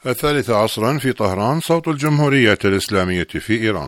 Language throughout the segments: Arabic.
الثالثة عصرا في طهران، صوت الجمهورية الإسلامية في إيران.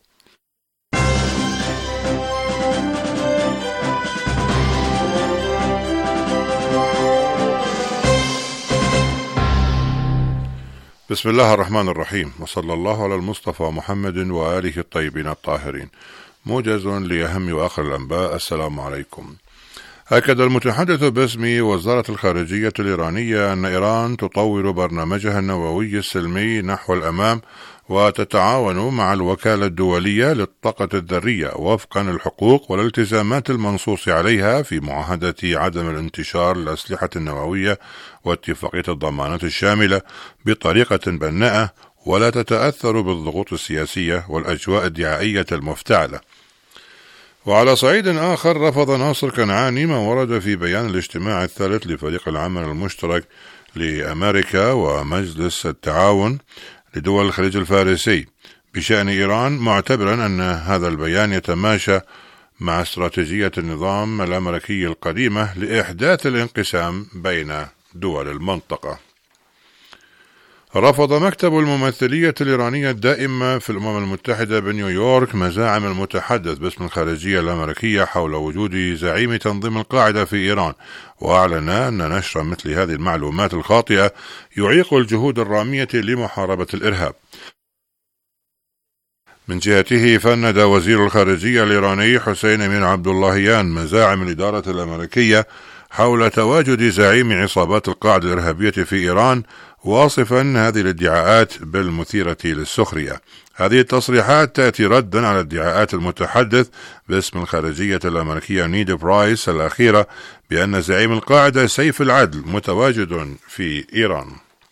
بسم الله الرحمن الرحيم، وصلى الله على المصطفى محمد وآله الطيبين الطاهرين. موجز لأهم وآخر الأنباء. السلام عليكم. أكد المتحدث باسم وزارة الخارجية الإيرانية أن إيران تطور برنامجها النووي السلمي نحو الأمام وتتعاون مع الوكالة الدولية للطاقة الذرية وفقا الحقوق والالتزامات المنصوص عليها في معاهدة عدم الانتشار للأسلحة النووية واتفاقية الضمانات الشاملة بطريقة بناءة ولا تتأثر بالضغوط السياسية والأجواء الدعائية المفتعلة. وعلى صعيد آخر، رفض ناصر كنعاني ما ورد في بيان الاجتماع الثالث لفريق العمل المشترك لأمريكا ومجلس التعاون لدول الخليج الفارسي بشأن إيران، معتبرا أن هذا البيان يتماشى مع استراتيجية النظام الأمريكي القديمة لإحداث الانقسام بين دول المنطقة. رفض مكتب الممثلية الإيرانية الدائمة في الأمم المتحدة بنيويورك مزاعم المتحدث باسم الخارجية الأمريكية حول وجود زعيم تنظيم القاعدة في إيران، وأعلن أن نشر مثل هذه المعلومات الخاطئة يعيق الجهود الرامية لمحاربة الإرهاب. من جهته، فند وزير الخارجية الإيراني حسين أمين عبد اللهيان مزاعم الإدارة الأمريكية حول تواجد زعيم عصابات القاعدة الإرهابية في إيران، واصفا هذه الادعاءات بالمثيرة للسخرية. هذه التصريحات تأتي ردا على ادعاءات المتحدث باسم الخارجية الأمريكية نيد برايس الأخيرة بأن زعيم القاعدة سيف العدل متواجد في إيران.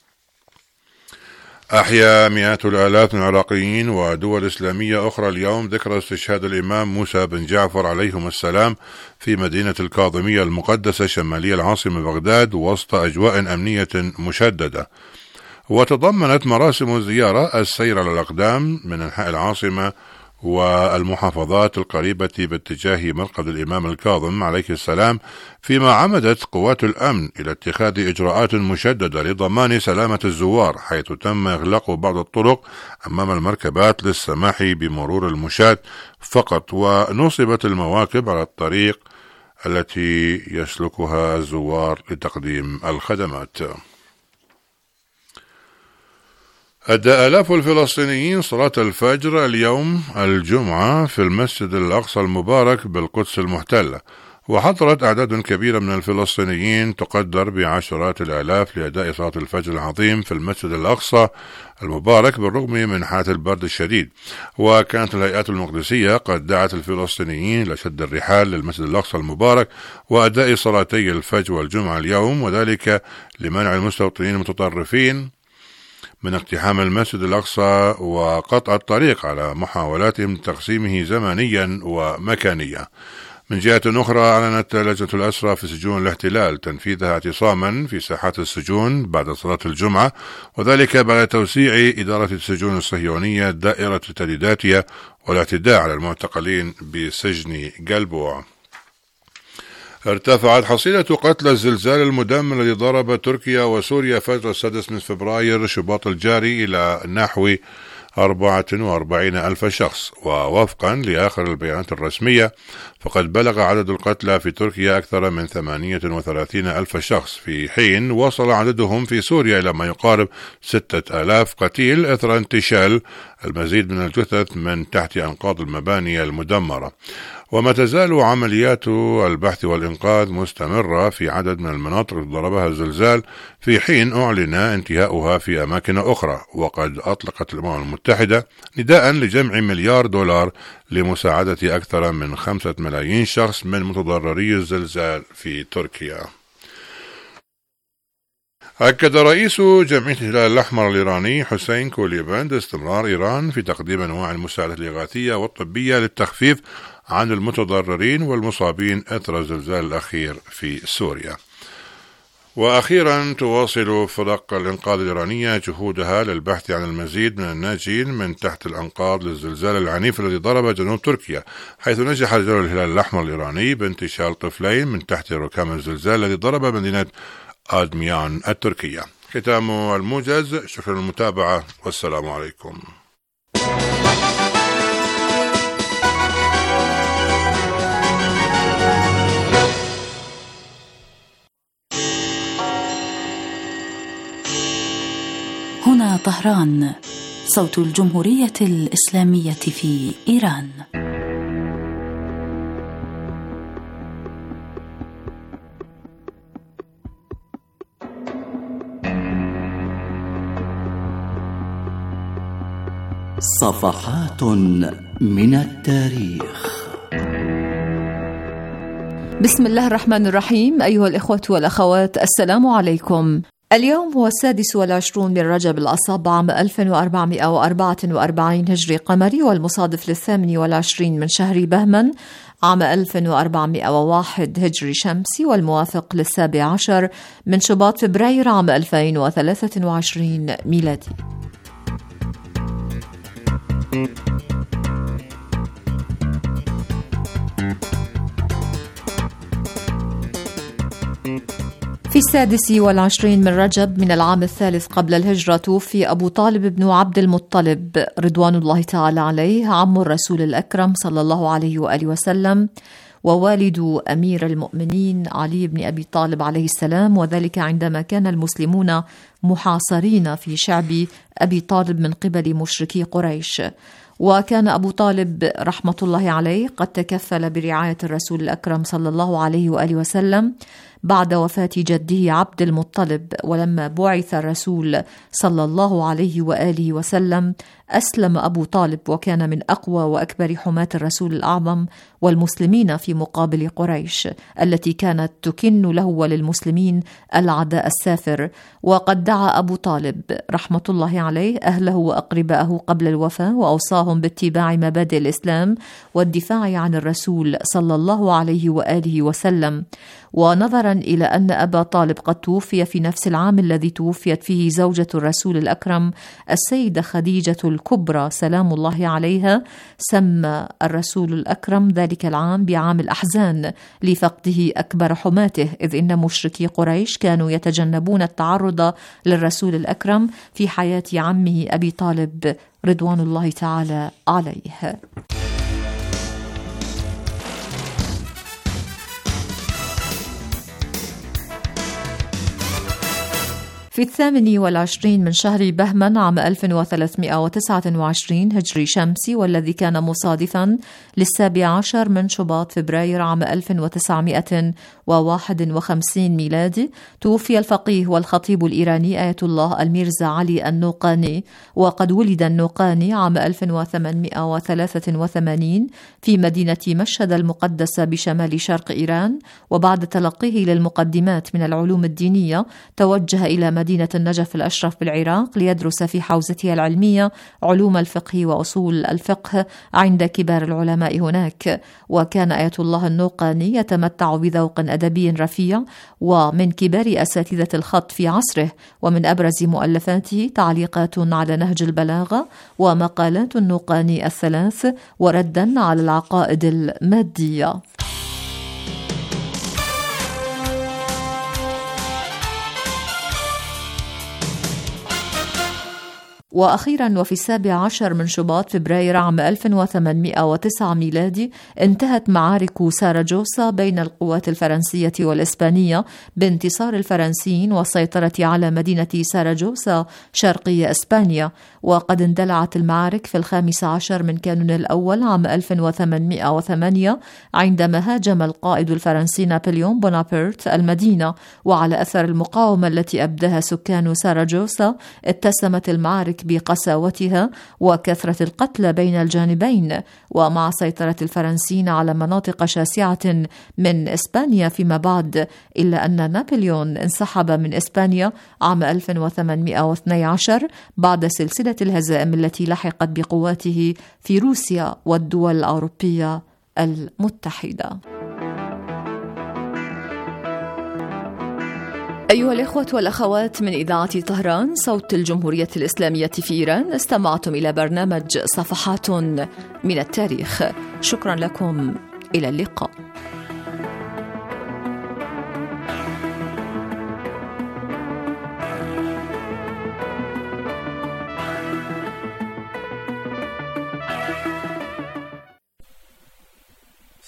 أحيا مئات الآلاف من العراقيين ودول إسلامية أخرى اليوم ذكرى استشهاد الإمام موسى بن جعفر عليهم السلام في مدينة الكاظمية المقدسة شمالي العاصمة بغداد وسط أجواء أمنية مشددة. وتضمنت مراسم الزيارة السير على الأقدام من أنحاء العاصمة والمحافظات القريبة باتجاه مرقد الإمام الكاظم عليه السلام، فيما عمدت قوات الأمن إلى اتخاذ إجراءات مشددة لضمان سلامة الزوار، حيث تم إغلاق بعض الطرق أمام المركبات للسماح بمرور المشاة فقط، ونصبت المواكب على الطريق التي يسلكها الزوار لتقديم الخدمات. أدى آلاف الفلسطينيين صلاة الفجر اليوم الجمعة في المسجد الأقصى المبارك بالقدس المحتلة، وحضرت أعداد كبيرة من الفلسطينيين تقدر بعشرات الآلاف لأداء صلاة الفجر العظيم في المسجد الأقصى المبارك بالرغم من حالة البرد الشديد. وكانت الهيئات المقدسية قد دعت الفلسطينيين لشد الرحال للمسجد الأقصى المبارك وأداء صلاتي الفجر والجمعة اليوم، وذلك لمنع المستوطنين المتطرفين من اقتحام المسجد الأقصى وقطع الطريق على محاولاتهم لتقسيمه زمنيا ومكانيا. من جهة أخرى، أعلنت لجنة الأسرى في سجون الاحتلال تنفيذها اعتصاما في ساحات السجون بعد صلاة الجمعة، وذلك بعد توسيع إدارة السجون الصهيونية دائرة تهديداتها والاعتداء على المعتقلين بسجن جلبوع. ارتفعت حصيلة قتلى الزلزال المدمر الذي ضرب تركيا وسوريا فجر 6 من فبراير شباط الجاري إلى نحو 44,000 شخص، ووفقا لآخر البيانات الرسمية فقد بلغ عدد القتلى في تركيا أكثر من 38,000 شخص، في حين وصل عددهم في سوريا إلى ما يقارب 6,000 قتيل إثر انتشال المزيد من الجثث من تحت أنقاض المباني المدمرة. وما تزال عمليات البحث والإنقاذ مستمرة في عدد من المناطق التي ضربها الزلزال، في حين أعلن انتهاؤها في أماكن أخرى. وقد أطلقت الأمم المتحدة نداء لجمع $1,000,000,000 لمساعدة أكثر من 5 ملايين شخص من متضرري الزلزال في تركيا. أكد رئيس جمعية الهلال الأحمر الإيراني حسين كوليباند استمرار إيران في تقديم أنواع المساعدة الإغاثية والطبية للتخفيف عن المتضررين والمصابين أثر الزلزال الأخير في سوريا. وأخيرا، تواصل فرق الإنقاذ الإيرانية جهودها للبحث عن المزيد من الناجين من تحت الأنقاض للزلزال العنيف الذي ضرب جنوب تركيا، حيث نجح رجال الهلال الأحمر الإيراني بانتشال طفلين من تحت ركام الزلزال الذي ضرب مدينة آدميان التركية. ختام الموجز. شكرا للمتابعة والسلام عليكم. هنا طهران، صوت الجمهورية الإسلامية في إيران. صفحات من التاريخ. بسم الله الرحمن الرحيم. أيها الإخوة والأخوات، السلام عليكم. اليوم هو 26 من رجب الأصاب عام 1444 هجري قمري، والمصادف 28 من شهر بهمن عام 1401 هجري شمسي، والموافق 17 من شباط فبراير عام 2023 ميلادي. في 26 من رجب من العام الثالث قبل الهجرة توفي أبو طالب بن عبد المطلب رضوان الله تعالى عليه، عم الرسول الأكرم صلى الله عليه وآله وسلم، ووالد أمير المؤمنين علي بن أبي طالب عليه السلام، وذلك عندما كان المسلمون محاصرين في شعب أبي طالب من قبل مشركي قريش. وكان أبو طالب رحمة الله عليه قد تكفل برعاية الرسول الأكرم صلى الله عليه وآله وسلم بعد وفاة جده عبد المطلب. ولما بعث الرسول صلى الله عليه وآله وسلم أسلم أبو طالب، وكان من أقوى وأكبر حماة الرسول الأعظم والمسلمين في مقابل قريش التي كانت تكن له وللمسلمين العداء السافر. وقد دعا أبو طالب رحمة الله عليه أهله وأقرباءه قبل الوفاة، وأوصاهم باتباع مبادئ الإسلام والدفاع عن الرسول صلى الله عليه وآله وسلم. ونظرا إلى أن أبا طالب قد توفي في نفس العام الذي توفيت فيه زوجة الرسول الأكرم السيدة خديجة الكبرى سلام الله عليها، سمى الرسول الأكرم ذلك العام بعام الأحزان لفقده أكبر حماته، إذ إن مشركي قريش كانوا يتجنبون التعرض للرسول الأكرم في حياة عمه أبي طالب رضوان الله تعالى عليه. في 28 من شهر بهمن عام 1329 هجري شمسي، والذي كان مصادفا 17 من شباط فبراير عام 1951 ميلادي، توفي الفقيه والخطيب الإيراني آية الله الميرزا علي النوقاني. وقد ولد النوقاني عام 1883 في مدينة مشهد المقدسة بشمال شرق إيران، وبعد تلقيه للمقدمات من العلوم الدينية توجه إلى مدينة النجف الأشرف بالعراق ليدرس في حوزتها العلمية علوم الفقه وأصول الفقه عند كبار العلماء هناك. وكان آية الله النوقاني يتمتع بذوق أدبي رفيع، ومن كبار أساتذة الخط في عصره، ومن أبرز مؤلفاته تعليقات على نهج البلاغة ومقالات النوقاني الثلاث، وردا على العقائد المادية. وأخيرا وفي 17 من شباط فبراير عام 1809 ميلادي انتهت معارك ساراجوسا بين القوات الفرنسية والإسبانية بانتصار الفرنسيين والسيطرة على مدينة ساراجوسا شرقي إسبانيا. وقد اندلعت المعارك في 15 من كانون الأول عام 1808 عندما هاجم القائد الفرنسي نابليون بونابرت المدينة، وعلى أثر المقاومة التي أبداها سكان ساراجوسا اتسمت المعارك بقساوتها وكثرة القتلى بين الجانبين. ومع سيطرة الفرنسيين على مناطق شاسعة من إسبانيا فيما بعد، إلا أن نابليون انسحب من إسبانيا عام 1812 بعد سلسلة الهزائم التي لحقت بقواته في روسيا والدول الأوروبية المتحدة. أيها الإخوة والأخوات، من إذاعة طهران صوت الجمهورية الإسلامية في إيران، استمعتم إلى برنامج صفحات من التاريخ. شكرا لكم، إلى اللقاء.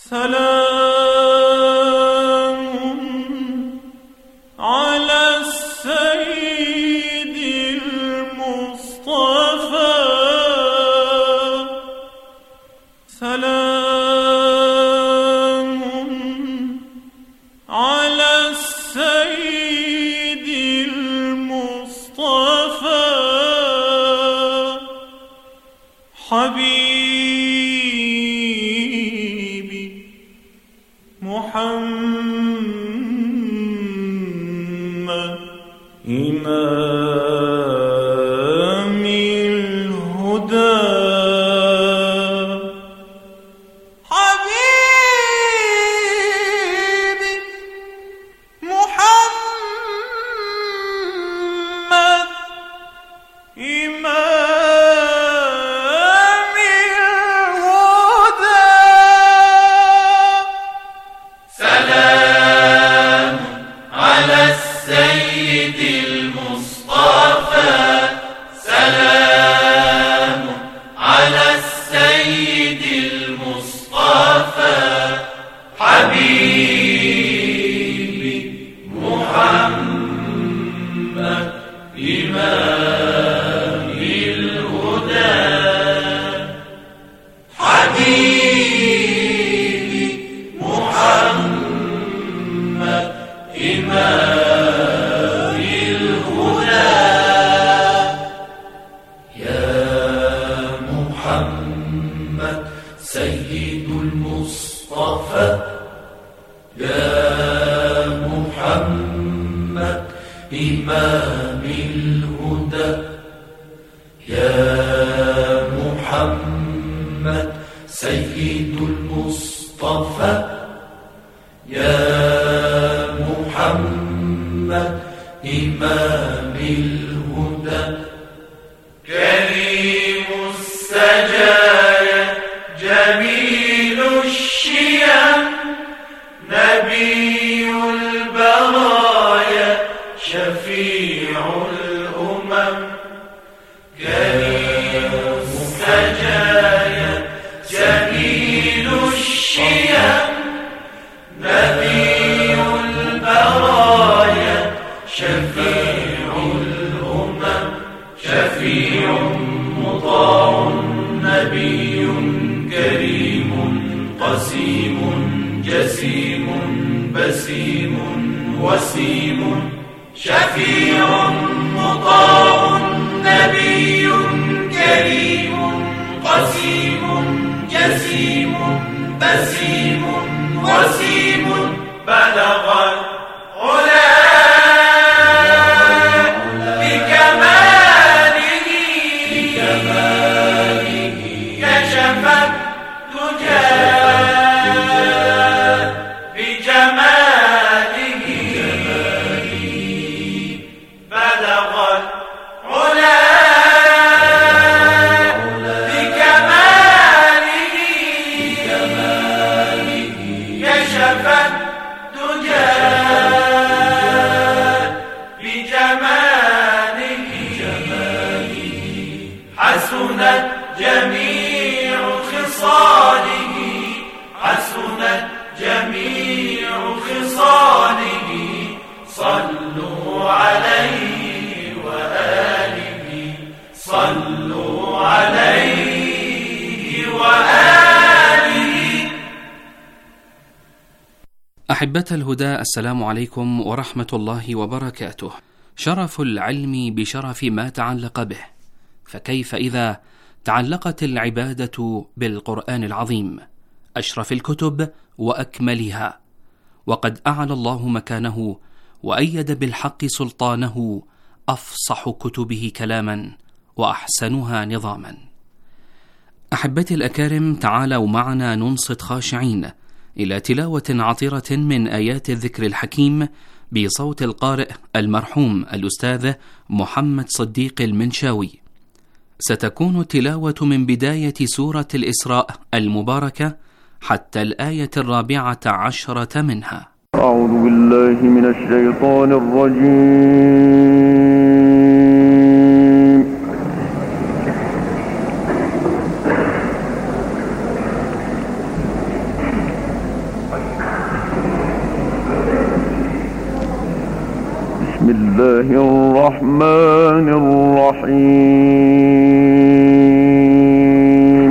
أحبة الهدى، السلام عليكم ورحمة الله وبركاته. شرف العلم بشرف ما تعلق به، فكيف إذا تعلقت العبادة بالقرآن العظيم أشرف الكتب وأكملها، وقد أعلى الله مكانه وأيد بالحق سلطانه أفصح كتبه كلاما وأحسنها نظاما. أحبتي الأكارم، تعالوا معنا ننصت خاشعين إلى تلاوة عطرة من آيات الذكر الحكيم بصوت القارئ المرحوم الأستاذ محمد صديق المنشاوي. ستكون التلاوة من بداية سورة الإسراء المباركة حتى الآية 14 منها. أعوذ بالله من الشيطان الرجيم. بسم الله الرحمن الرحيم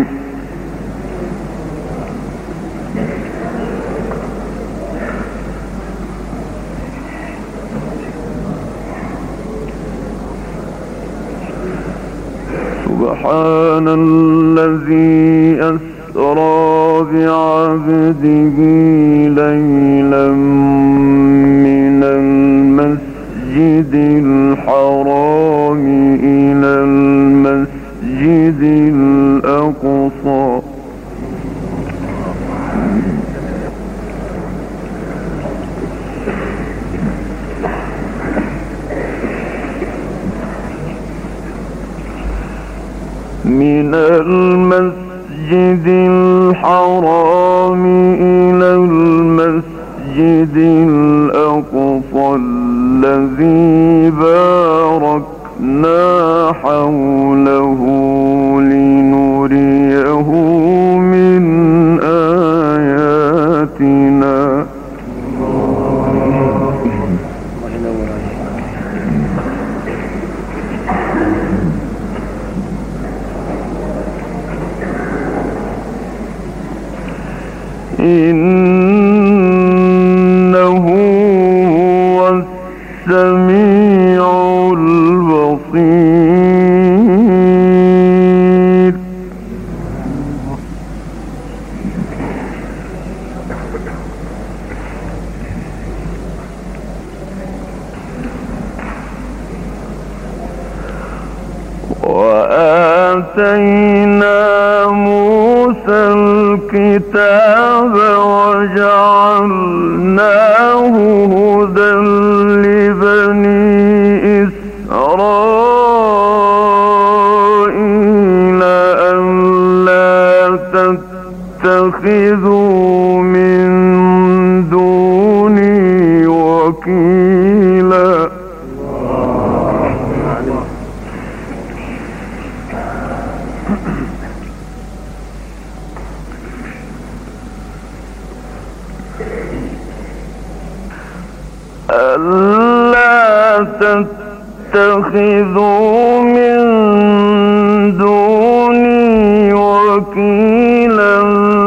سبحان الذي أسرى بعبده ليلا من المسجد الحرام إلى المسجد الأقصى من المسجد الحرام إلى المسجد الأقصى الذي باركنا حوله لنريه من آياتنا إنه هو السميع البصير وآتينا موسى الكتاب وجعلناه هدى لبني إسرائيل ألا تتخذوا من دوني وكيلا ألا تتخذوا من دوني وكيلا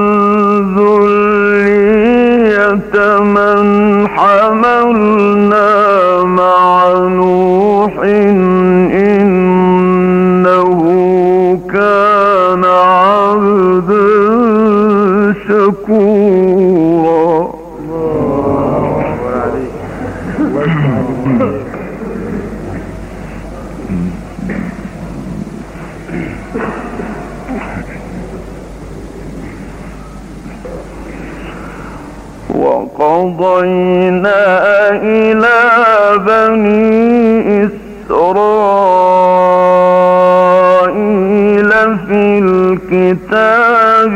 ذرية من حملنا مع نوح إنه كان عبدا شكورا وقضينا إلى بني إسرائيل في الكتاب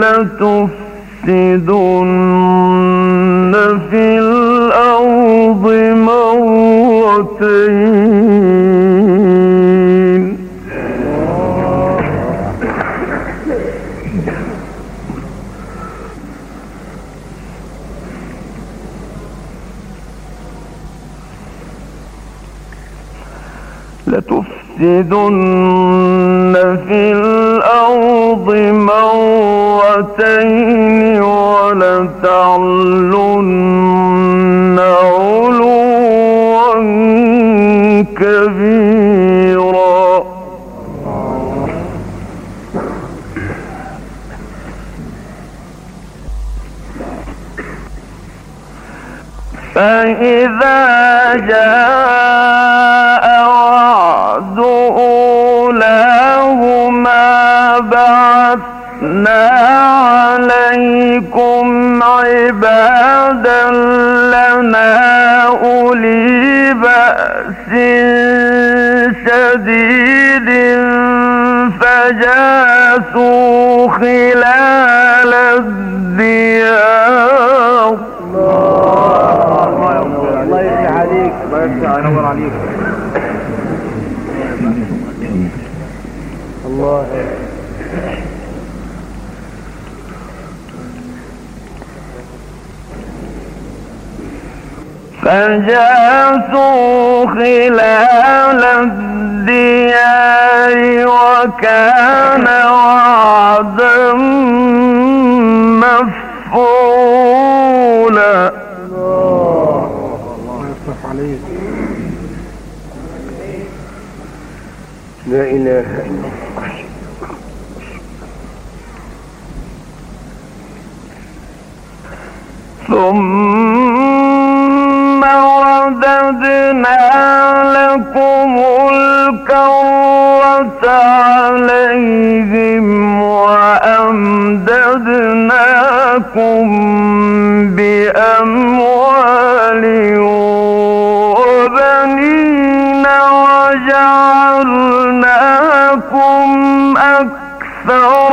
لتفسدن في الأرض مرتين لتفسدن في الأرض مرتين ولتعلن علوا كبيرا فإذا جاء وعد أولاهما بعثنا عليكم عبادا لنا أولي بأس شديد فجاسوا خلال الديار. الله يفتح عليك، الله يفتح ينور عليك. الله فجاسوا خلال الديار وكان وعدا مفعولا. الله يصرف عليك. لا إله إلا الله. ثم رددنا لكم الكرة عليهم وأمددناكم بأموال وبنين وجعلناكم أكثر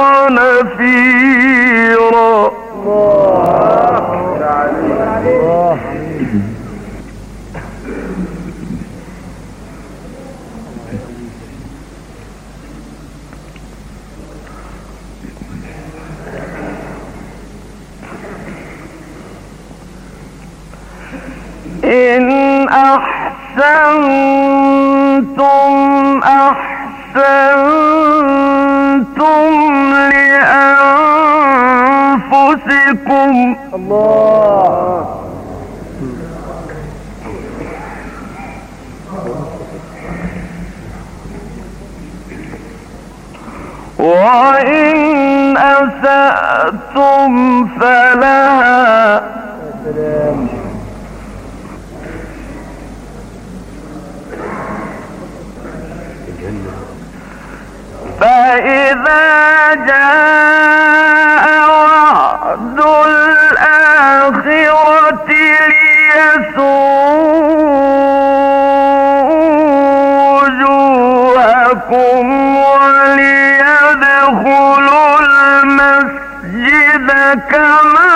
نفيرا. إن أحسنتم أحسنتم لأنفسكم. الله. وإن أسأتم فلها. فإذا جاء وعد الآخرة ليسوءوا وجوهكم وليدخلوا المسجد كما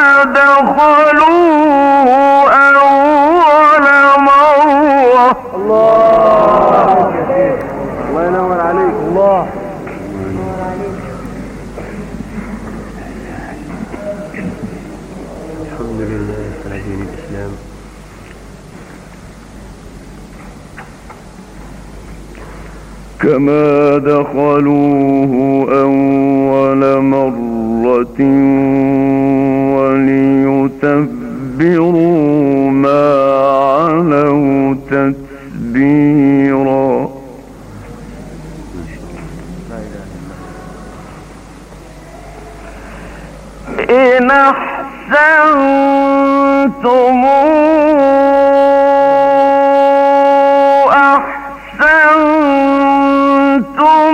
دخلوه أول مرة. الله ينور عليك. الله. الحمد لله على دين الإسلام. كما دخلوه أول مرة وليتبروا ما علوا تتبيرا. إن أحسنتم أحسنتم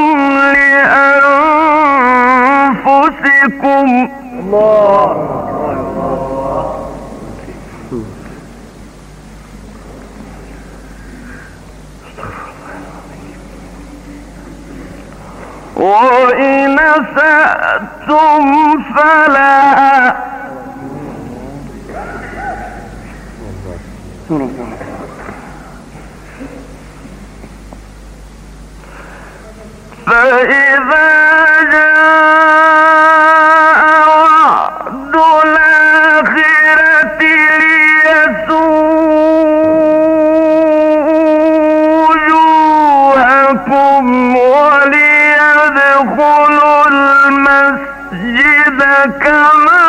لأنفسكم. الله. وإن أسأتم فلها. فإذا جاء وعد الآخرة ليسوءوا وجوهكم وليدخلوا المسجد كما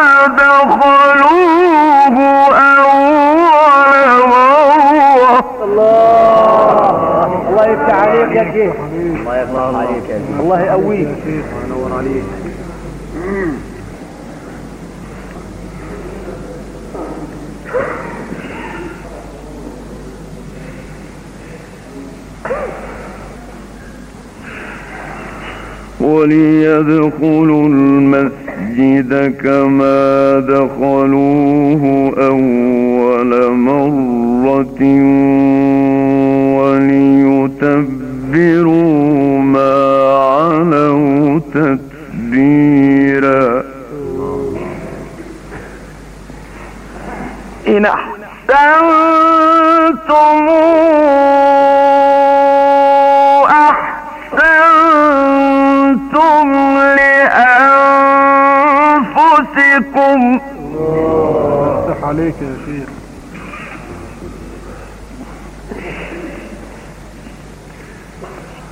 دخلوه أول مرة. الله يفتح عليك يا شيخ. الله يفتح عليك يا شيخ. الله يقويك. الله ينور عليك. وليدخلوا المسجد كما دخلوه أول مرة وليتبروا ما علوا تتبيرا. إن أحسنتم أحسنتم لأنفسكم. الله يفتح عليك يا شيخ.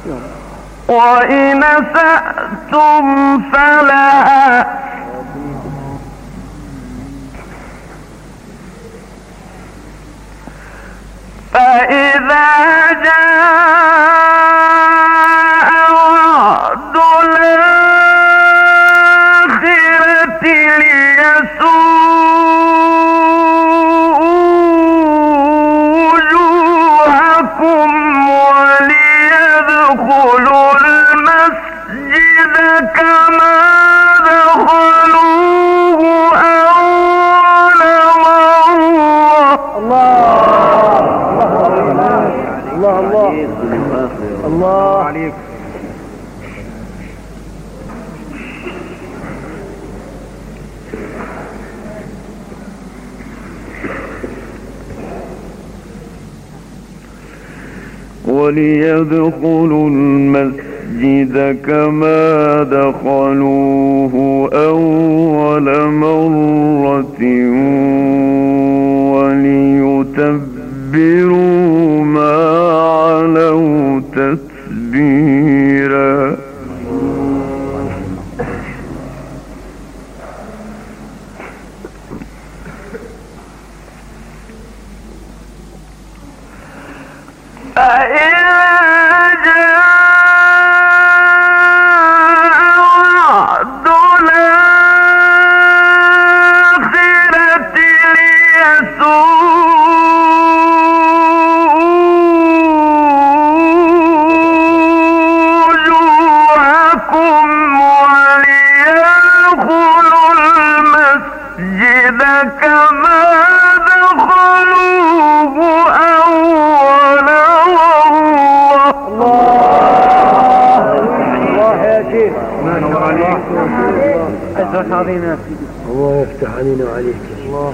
وإن أسأتم فلها فإذا جاء وعد الآخرة ليسوءوا وجوهكم وليدخلوا المسجد كما دخلوه أول مرة. الله عليك. وليدخلوا المسجد كما دخلوه أول مرة وليتبروا ما علوا تتبيرا. الله يفتح علينا وعليك. الله.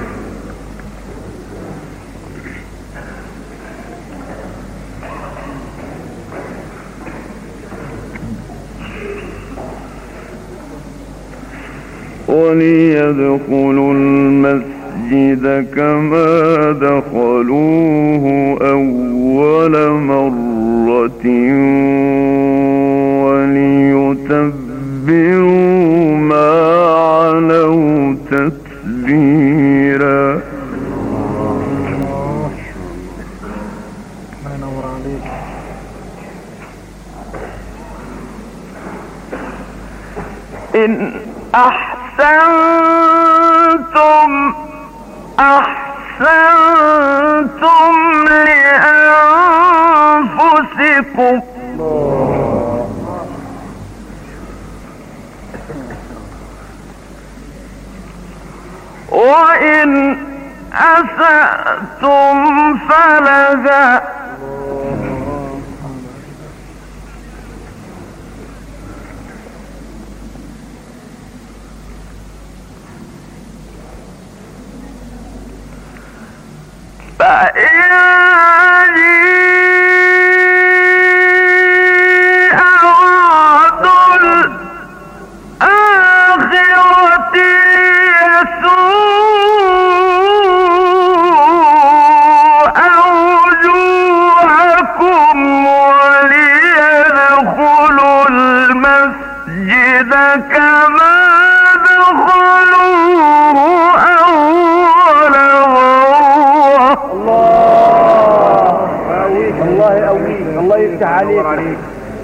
وليدخلوا المسجد كما دخلوه أول مرة وليتبروا ما علوا تتبيرا. ما ينور عليك. إن أحسنتم لأنفسكم وإن أسأتم فلها عليك.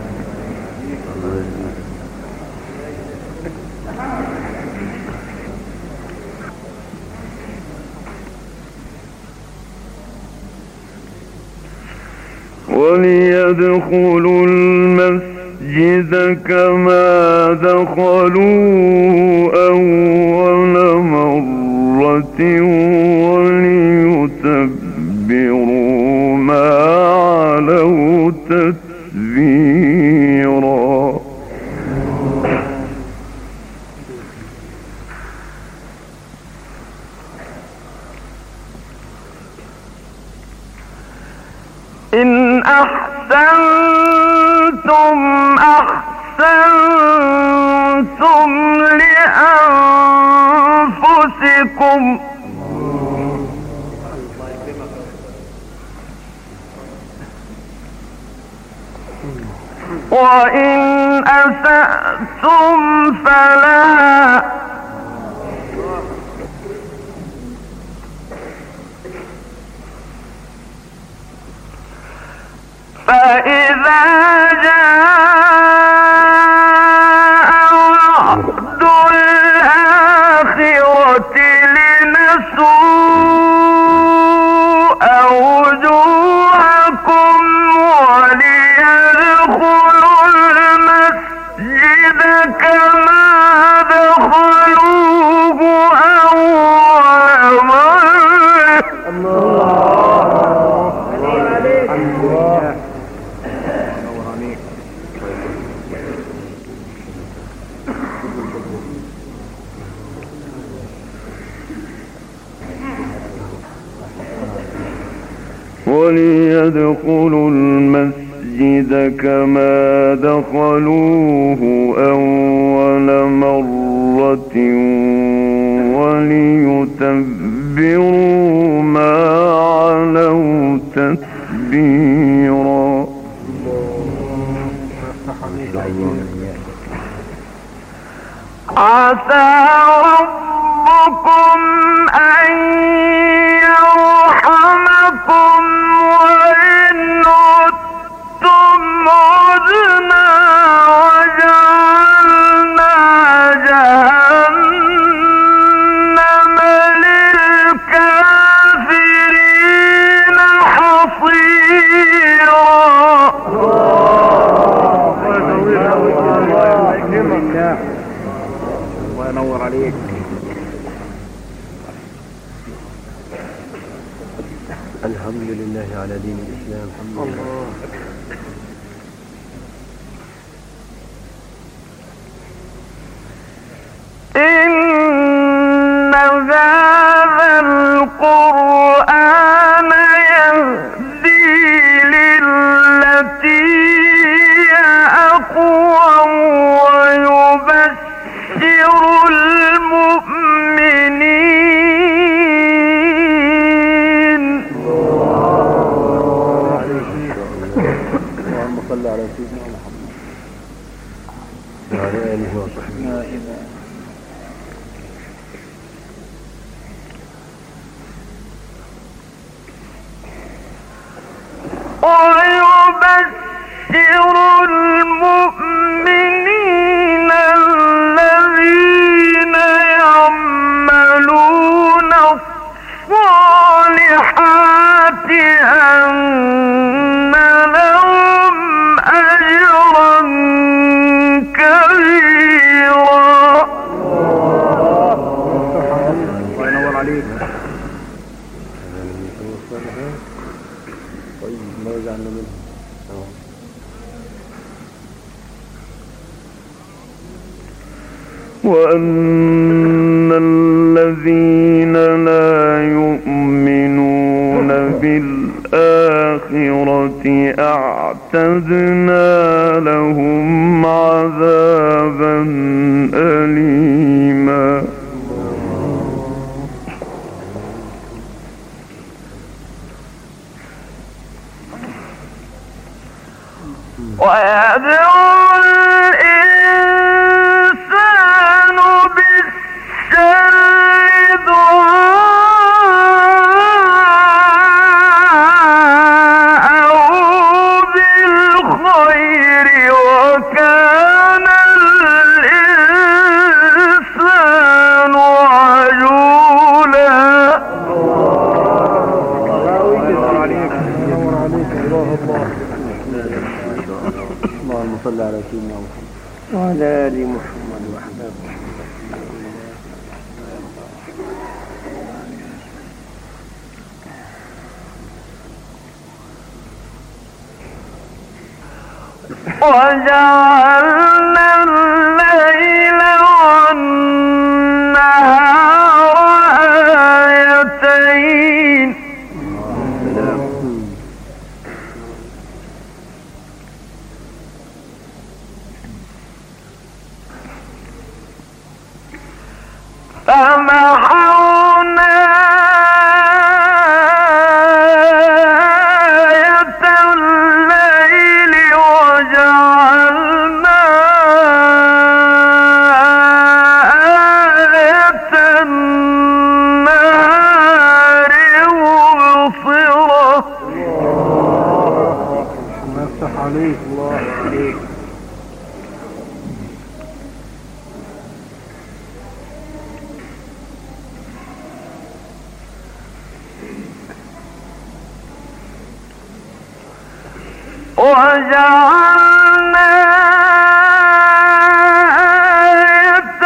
وليدخلوا المسجد كما دخلوه أول مرة وليتبروا ما علوا تتبيرا. إن أحسنتم لأنفسكم وإن أسأتم فلا فإذا جاء وعد الآخرة لنسوء وجوهكم وليدخلوا المسجد كما دخلوه أول مرة. وليدخلوا المسجد كما دخلوه أول مرة وليتبروا ما علوا تتبيرا. عسى ربكم أن يرحمكم وإن عدتم عدنا وجعلنا جهنم للكافرين حصيرا. الله ينور عليك. الحمد لله على دين الإسلام. الحمد لله. إن هذا القرآن يهدي للتي هي أقوم ويبشر المؤمنين. اللهم صل على سيدنا محمد وعلى آله وصحبه. ويبشر المؤمنين الذين يعملون الصالحات أن لهم أجرا كبيرا. الله ينور عليك. طيب ما يزعلنا منه. وأن الذين لا يؤمنون بالآخرة أعتدنا لهم عذابا أليما. ويدعو الإنسان بالشر دعاءه بالخير وكان الإنسان عجولا. اللهم صل على سيدنا محمد وعلى آل محمد وأحبابه. وجعلنا الليل والنهار آيتين فمحونا آية الليل وجعلنا وجعلنا آية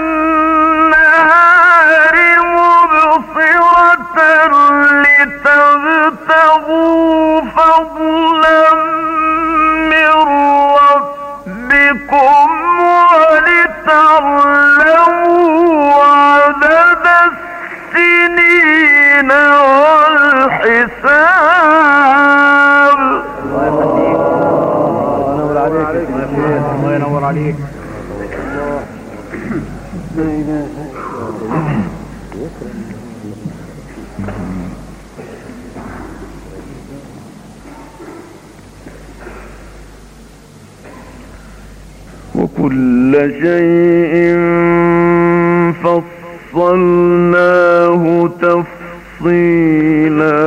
النهار مبصرة لتبتغوا فضلا من ربكم ولتعلموا عدد السنين والحساب. الله ينور عليك. وكل شيء فصلناه تفصيلا.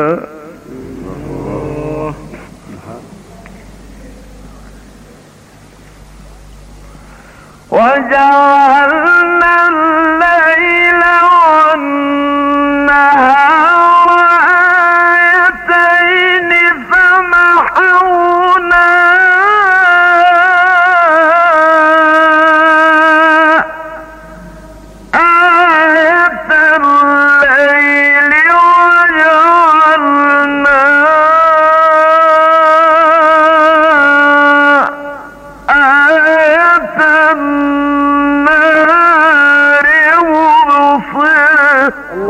وجعلنا الليل والنهار آيتين فمحونا آية الليل وجعلنا آية النهار مبصرة.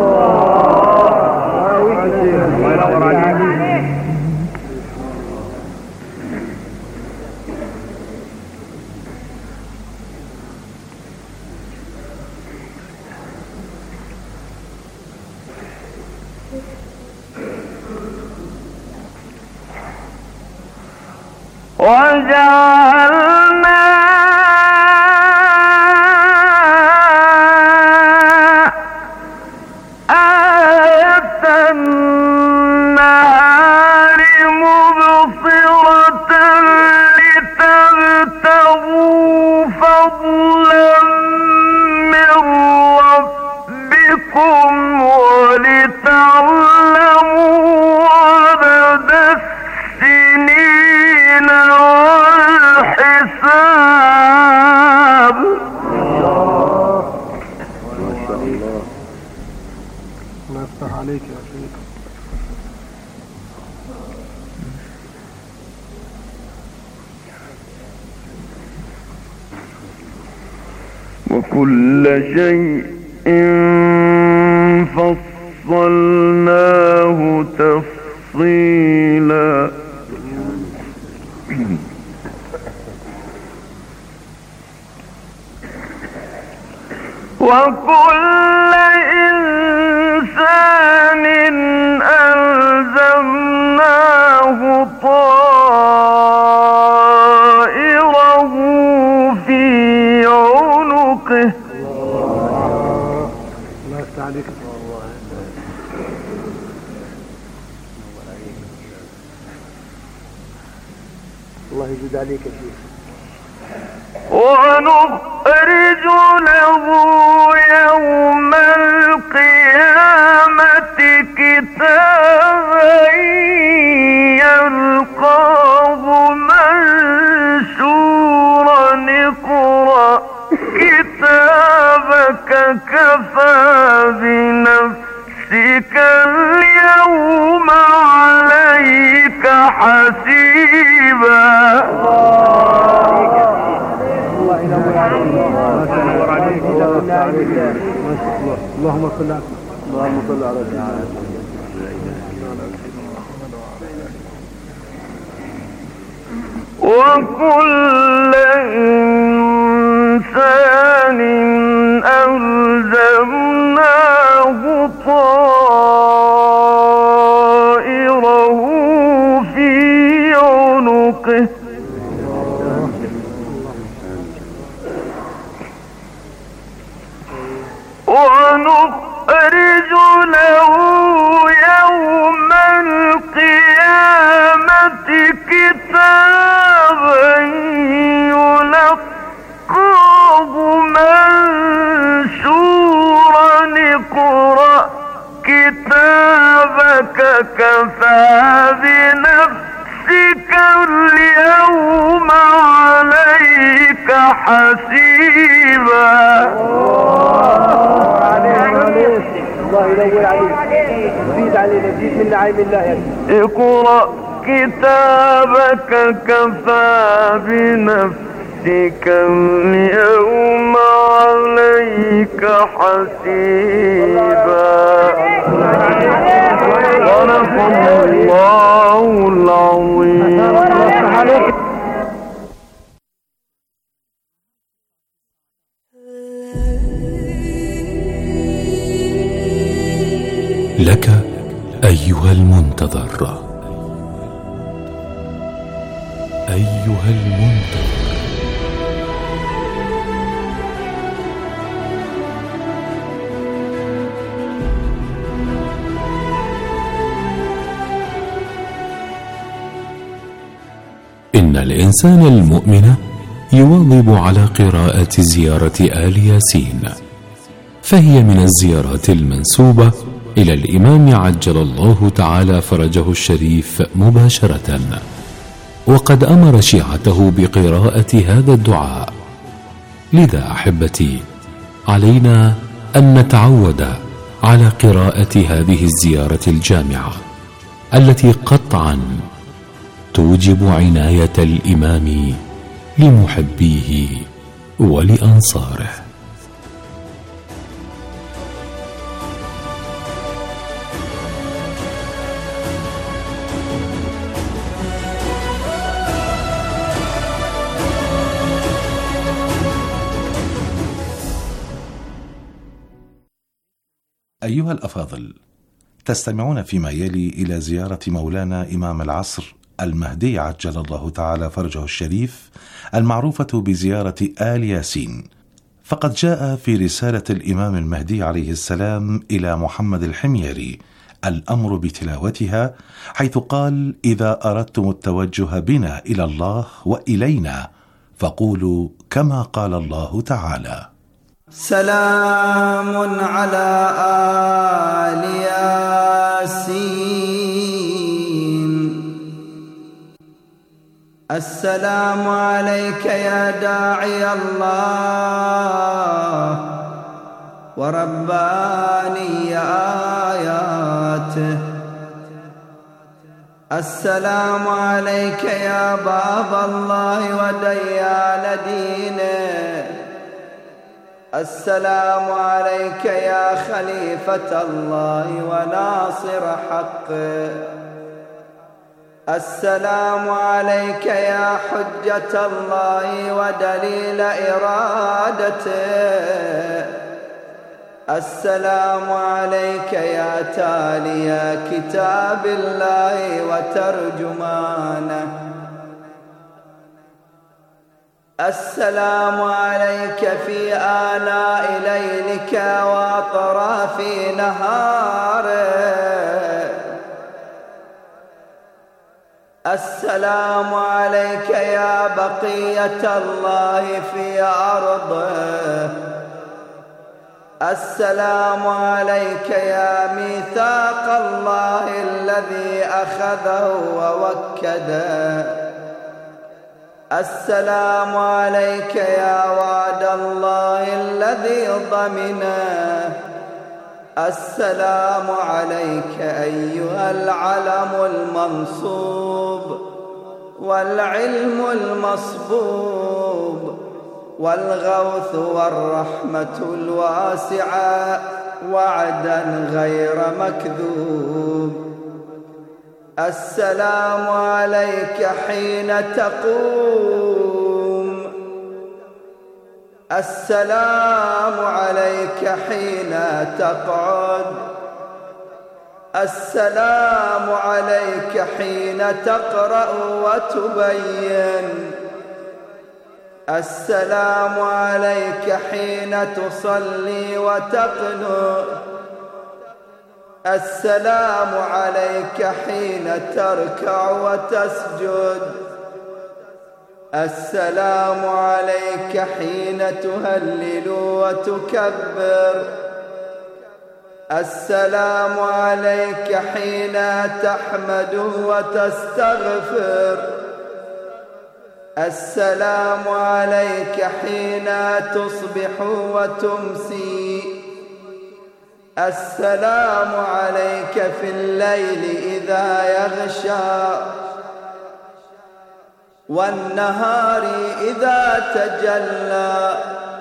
وجعلنا آية النهار مبصرة لتبتغوا فضلا من ربكم ولتعلموا عدد السنين والحساب. الله يفتح عليك يا شيخ. وكل شيء فصلناه تفصيلا. وكل إنسان ألزمناه طائره في عنقه. الله يفتح عليك. الله يجزي عليك يا شيخ. ونخرج له يوم القيامة كتابا يلقاه منشورا اقرأ كتابك كفى بنفسك اليوم عليك حسيبا. اللهم صل على وكل إنسان ألزمناه طائره في عنقه. ونخرج له يوم القيامة كتابا يلقاه منشورا اقرأ كتابك كفى بنفسك اليوم حسيبا. الله ينور عليك، زيد علينا، زيد من نعيم الله. اقرأ كتابك كفى بنفسك اليوم عليك حسيبا. صدق الله العظيم. لك أيها المنتظر، أيها المنتظر، إن الإنسان المؤمن يواظب على قراءة زيارة آل ياسين، فهي من الزيارات المنسوبة إلى الإمام عجل الله تعالى فرجه الشريف مباشرة، وقد أمر شيعته بقراءة هذا الدعاء. لذا أحبتي، علينا أن نتعود على قراءة هذه الزيارة الجامعة التي قطعا توجب عناية الإمام لمحبيه ولأنصاره. أيها الأفاضل، تستمعون فيما يلي إلى زيارة مولانا إمام العصر المهدي عجل الله تعالى فرجه الشريف، المعروفة بزيارة آل ياسين. فقد جاء في رسالة الإمام المهدي عليه السلام إلى محمد الحميري الأمر بتلاوتها، حيث قال: إذا أردتم التوجه بنا إلى الله وإلينا فقولوا كما قال الله تعالى: سلام على آل ياسين. السلام عليك يا داعي الله ورباني آياته. السلام عليك يا باب الله وديان دينه. السلام عليك يا خليفة الله وناصر حقه. السلام عليك يا حجة الله ودليل إرادته. السلام عليك يا تالي كتاب الله وترجمانه. السلام عليك في آناء ليلك وأطراف نهاره. السلام عليك يا بقية الله في أرضه. السلام عليك يا ميثاق الله الذي أخذه ووكده. السلام عليك يا وعد الله الذي ضمنه. السلام عليك أيها العلم المنصوب والعلم المصبوب والغوث والرحمة الواسعة وعدا غير مكذوب. السلام عليك حين تقوم. السلام عليك حين تقعد. السلام عليك حين تقرأ وتبين. السلام عليك حين تصلي وتقنت. السلام عليك حين تركع وتسجد. السلام عليك حين تهلل وتكبر. السلام عليك حين تحمد وتستغفر. السلام عليك حين تصبح وتمسي السلام عليك في الليل إذا يغشى والنهار إذا تجلى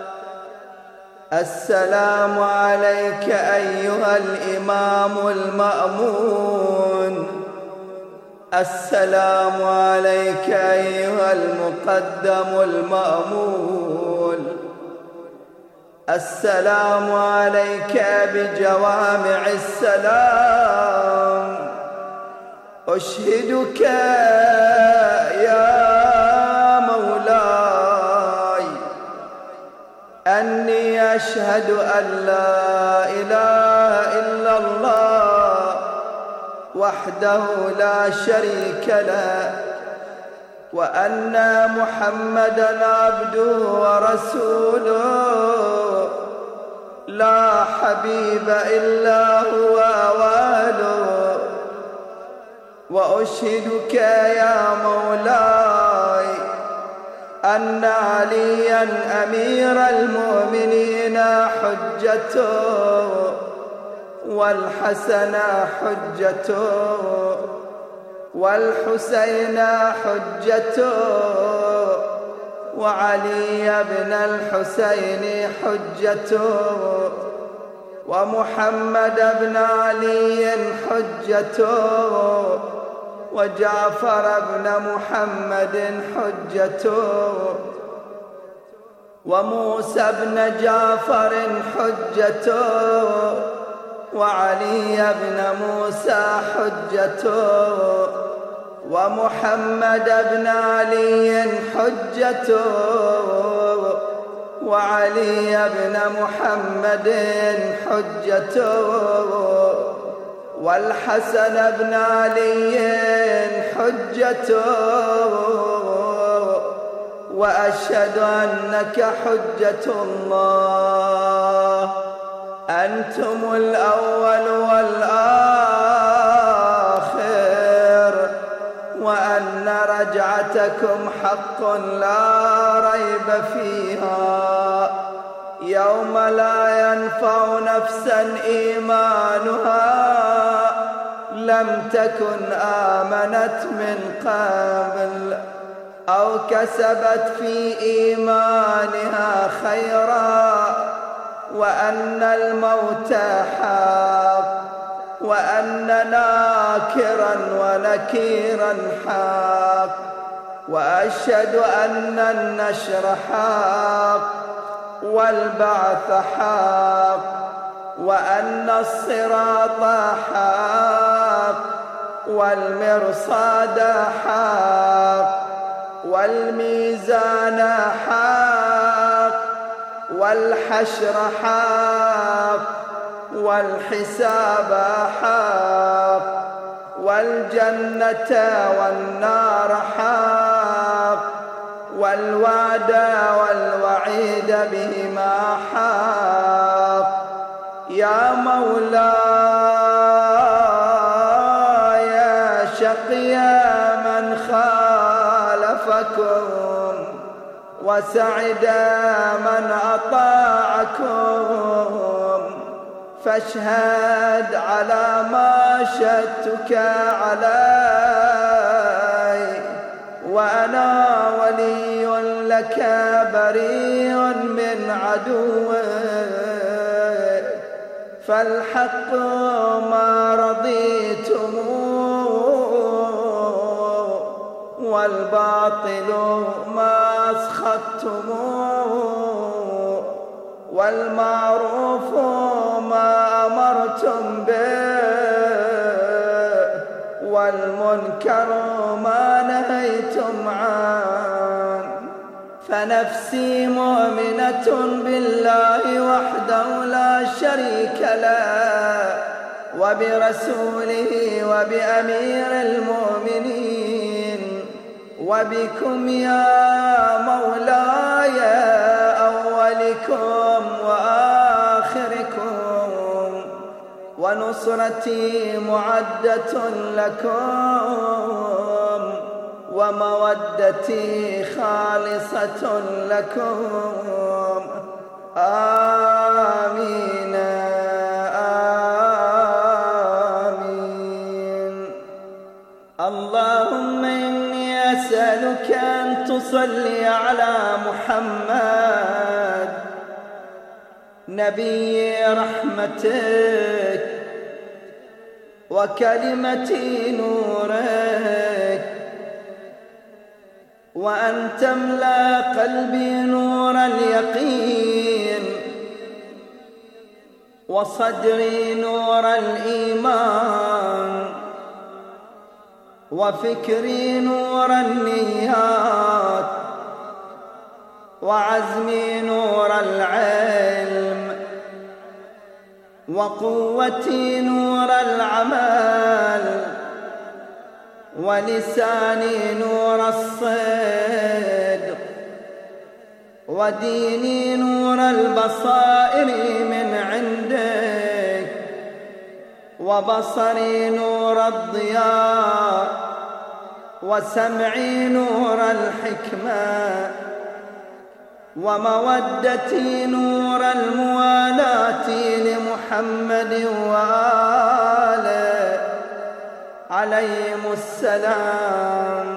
السلام عليك أيها الإمام المأمون السلام عليك أيها المقدم المأمول السلام عليك بجوامع السلام أشهدك يا مولاي أني أشهد أن لا إله إلا الله وحده لا شريك له وأن محمدًا عبده ورسوله لا حبيب إلا هو واله وأشهدك يا مولاي أن عليا أمير المؤمنين حجته والحسن حجته والحسين حجته وعلي بن الحسين حجته ومحمد بن علي حجته وجعفر بن محمد حجته وموسى بن جعفر حجته وعلي بن موسى حجته ومحمد بن علي حجته وعلي بن محمد حجته والحسن بن علي حجته وأشهد أنك حجة الله أنتم الأول والآخر وأن رجعتكم حق لا ريب فيها يوم لا ينفع نفسا إيمانها لم تكن آمنت من قبل أو كسبت في إيمانها خيرا وأن الموت حق وأن ناكرا ونكيرا حق وأشهد أن النشر حق والبعث حق وأن الصراط حق والمرصاد حق والميزان حق والحشر حق والحساب حق والجنة والنار حق والوعد والوعيد بهما حق يا مولاي شقيا من خالفكم وسعد من أطاعكم فاشهد على ما شهدتك علي وأنا ولي لك بريء من عدوك فالحق ما رضيتم والباطل ما أسخطتم والمعروف ما أمرتم به والمنكر ما نهيتم عنه فنفسي مؤمنة بالله وحده لا شريك له وبرسوله وبأمير المؤمنين وبكم يا مولاي أولكم وآخركم ونصرتي معدة لكم ومودتي خالصة لكم. آمين آمين. اللهم إني أسألك أن تصلي على محمد نبي رحمتك وكلمة نورك، وأن تملأ قلبي نور اليقين وصدري نور الإيمان وفكري نور النيات وعزمي نور العلم وقوتي نور العمل ولساني نور الصدق وديني نور البصائر من عندك وبصري نور الضياء وسمعي نور الحكمة ومودتي نور الموالاة لمحمد وآله عليهم السلام،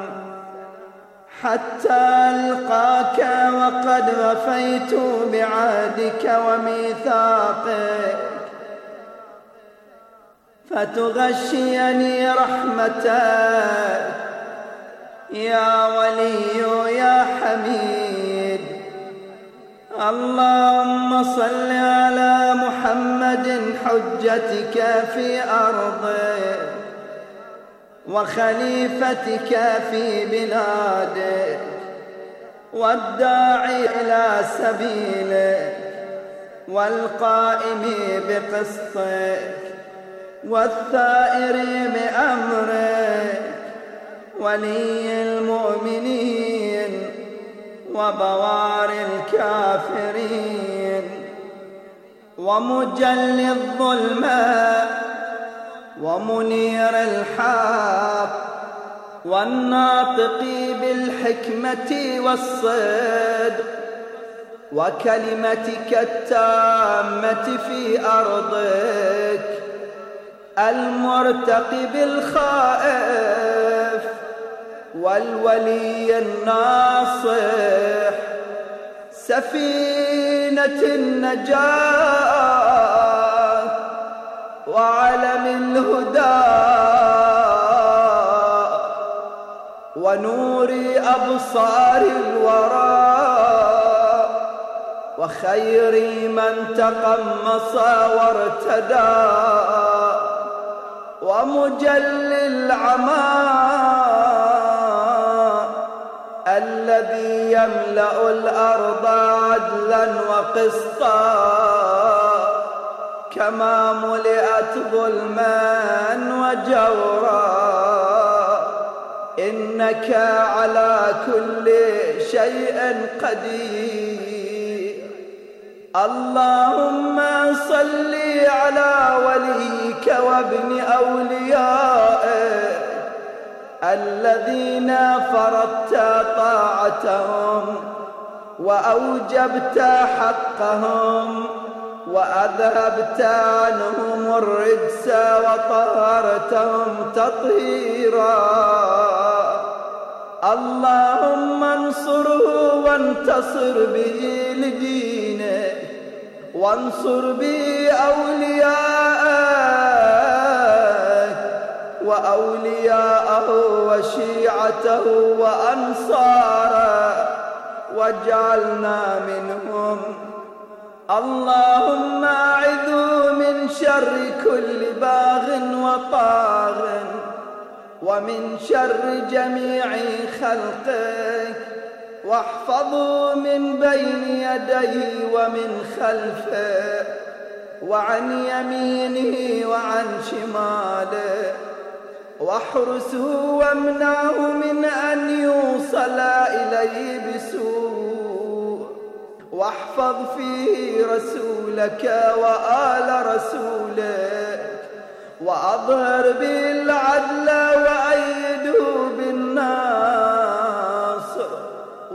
حتى ألقاك وقد وفيت بعهدك وميثاقك فتغشيني رحمتك يا ولي يا حميد. اللهم صل على محمد حجتك في أرضك وخليفتك في بلادك والداعي إلى سبيلك والقائم بقسطك والثائر بأمرك ولي المؤمنين وبوار الكافرين ومجلي الظلمات ومنير الحق والناطق بالحكمة والصدق وكلمتك التامة في أرضك المرتقب الخائف والولي الناصح سفينة النجاة وعلم الهدى ونور أبصار الورى وخير من تقمص وارتدى ومجلي العمى الذي يملأ الأرض عدلا وقسطا كما ملئت ظلما وجورا إنك على كل شيء قدير. اللهم صل على وليك وابن أوليائك الذين فرضت طاعتهم وأوجبت حقهم وأذهبت عنهم الرجس وطهرتهم تطهيرا. اللهم انصره وانتصر به لدينك وانصر به أولياءك وأولياءه وشيعته وأنصاره واجعلنا منهم. اللهم أعذه من شر كل باغ وطاغ ومن شر جميع خلقك واحفظه من بين يديه ومن خلفه وعن يمينه وعن شماله واحرسه وامنعه من أن يوصل إليه بسوء واحفظ فيه رسولك وآل رسولك وأظهر به العدل وأيده بالنار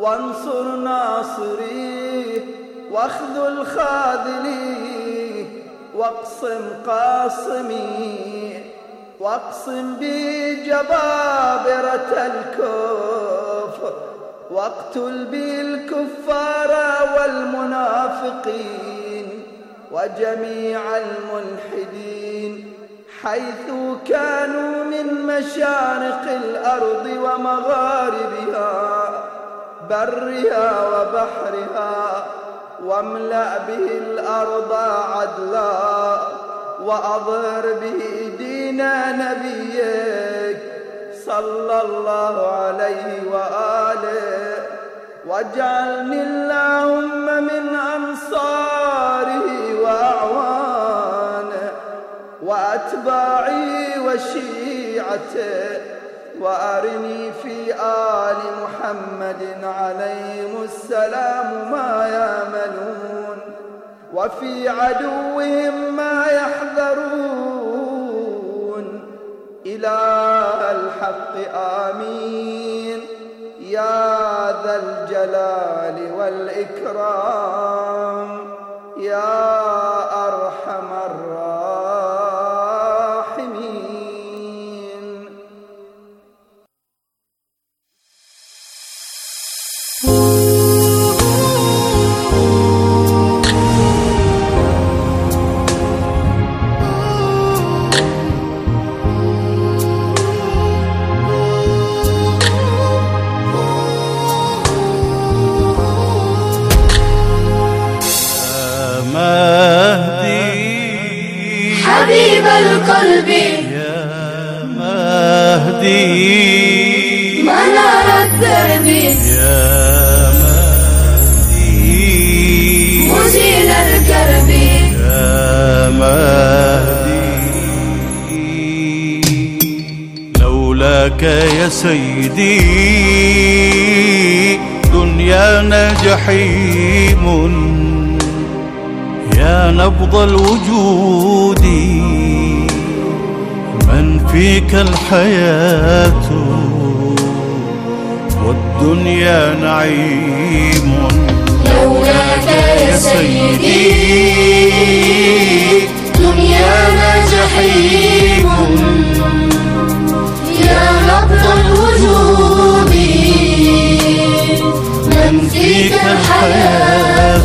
وانصر ناصريه واخذل خاذليه واقسم قاصميه واقسم بي جبابرة الكفر واقتل بي الكفار والمنافقين وجميع الملحدين حيث كانوا من مشارق الأرض ومغاربها برها وبحرها واملأ به الأرض عدلا وأظهر به دين نبيك صلى الله عليه وآله واجعلني اللهم من أنصاره وأعوانه وأتباعه وشيعته وأرني في آل محمد عليهم السلام ما يأملون وفي عدوهم ما يحذرون إله الحق آمين يا ذا الجلال والإكرام يا أرحم الراحمين. حبيب القلب يا مهدي منار الدرب يا مهدي مزيل الكرب يا مهدي لولاك يا سيدي دنيانا جحيم يا نبض الوجود من فيك الحياة والدنيا نعيم لولاك يا سيدي دنيانا جحيم يا نبض الوجود من فيك الحياة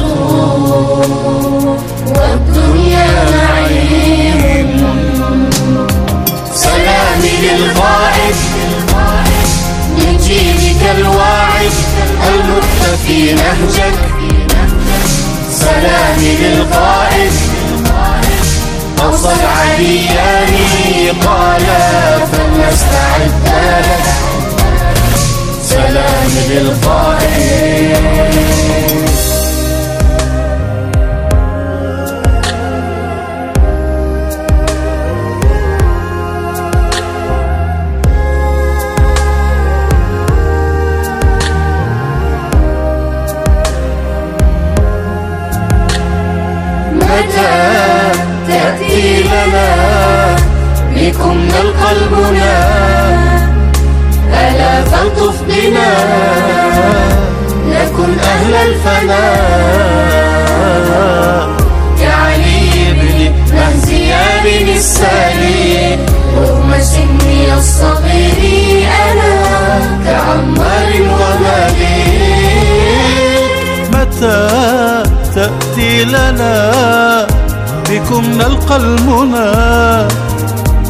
والدنيا نعيم سلامي للقائد من جيلك الواعد المختفي نهجك سلامي للقائد أوصى العليان قال فلنستعد لك سلامي للقائد تأتي لنا بكم نلقى المنى ألا فالطف بنا نكن أهل الفناء كعلي بن مهزيان السالي رغم سني الصغير أنا كعمار ومالك متى تأتي لنا بكم نلقى المنى